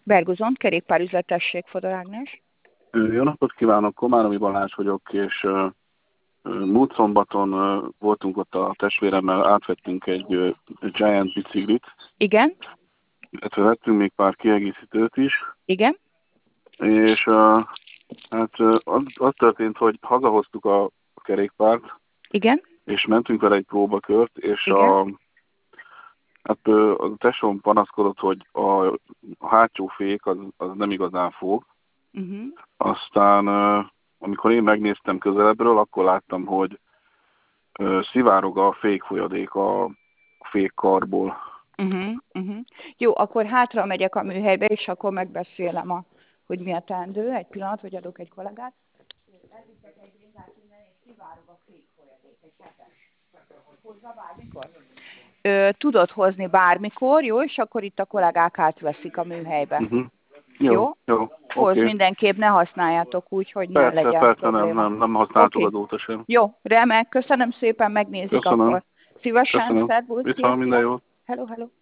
Bergozont, kerékpárüzletesség, Fodor Ágnes. Jó napot kívánok, Komáromi Balázs vagyok, és múlt szombaton voltunk ott a testvéremmel, átvettünk egy Giant biciklit, Igen, illetve vettünk még pár kiegészítőt is, igen, és hát az történt, hogy hazahoztuk a kerékpárt, igen, és mentünk vele egy próbakört, és igen. a tesóm panaszkodott, hogy a hátsó fék az nem igazán fog. Uh-huh. Aztán, amikor én megnéztem közelebbről, akkor láttam, hogy szivárog a fékfolyadék a fékkarból. Uh-huh. Uh-huh. Jó, akkor hátra megyek a műhelybe, és akkor megbeszélem, hogy mi a teendő. Egy pillanat, hogy adok egy kollégát. Elvittek egy bringát innen, és szivárog a fékfolyadék. Egy hetes. Hozza bármikor? Tudod hozni bármikor, jó? És akkor itt a kollégák átveszik a műhelybe. Uh-huh. Jó? Jó, Hoz oké. mindenképp, ne használjátok úgy, hogy ne legyen Persze, probléma. nem használtuk Oké. azóta sem. Jó, remek, köszönöm szépen, megnézik Köszönöm, akkor. Szívesen, köszönöm. szervusz, Viszont minden jót. hello, hello.